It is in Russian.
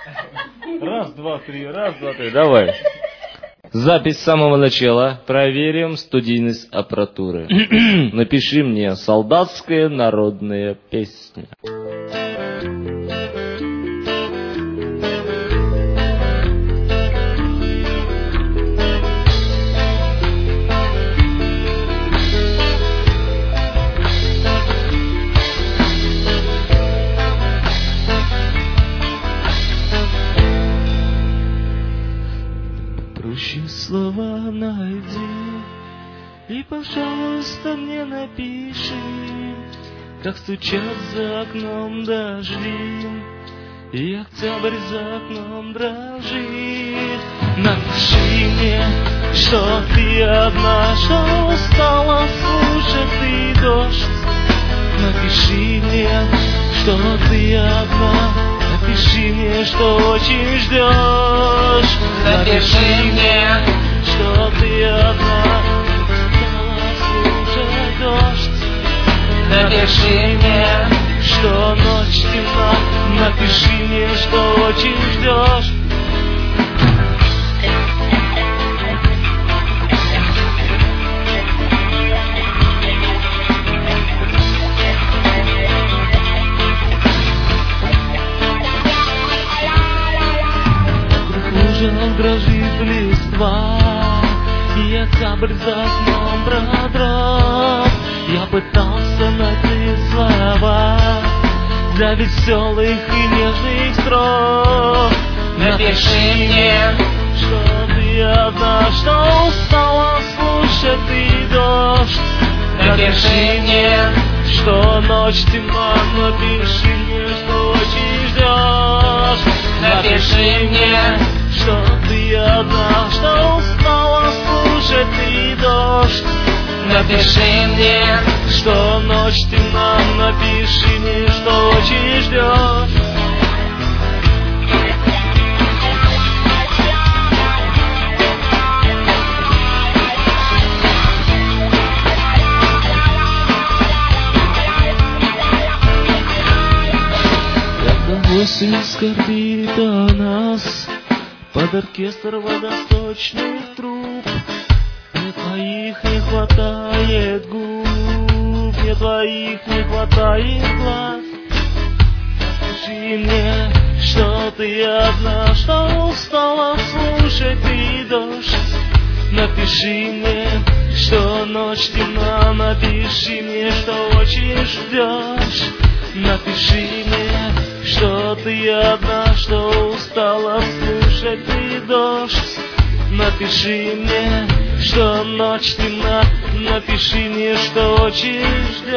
Раз, два, три, давай. Запись с самого начала. Проверим студийность аппаратуры. Напиши мне солдатская народная песня. Слова найди и, пожалуйста, мне напиши, как стучат за окном дожди, и октябрь за окном дрожит. Напиши мне, что ты одна, что устала слушать и дождь. Напиши мне, что ты одна. Напиши мне, что очень ждешь. Напиши мне, что ты одна, стала слушать дождь. Напиши мне, что ночь темна. Напиши мне, что очень ждешь. Дрожит листва, и октябрь за окном продрог. Я пытался найти слова для веселых и нежных строк. Напиши мне, что ты одна, что устала слушать и дождь. Напиши мне, что ночь темна. Напиши мне, что очень ждешь. Напиши мне, что ты одна, что устала слушать и дождь. Напиши мне, что ночь темна. Напиши мне, что очень ждешь. Когда осень скорбит о нас под оркестр водосточных труб, мне твоих не хватает губ, мне твоих не хватает глаз. Скажи мне, что ты одна, что устала слушать и дождь. Напиши мне, что ночь темна. Напиши мне, что очень ждешь. Напиши мне, что ты одна, что устала слушать и дождь. Напиши мне, что ночь темна. Напиши мне, что очень ждешь.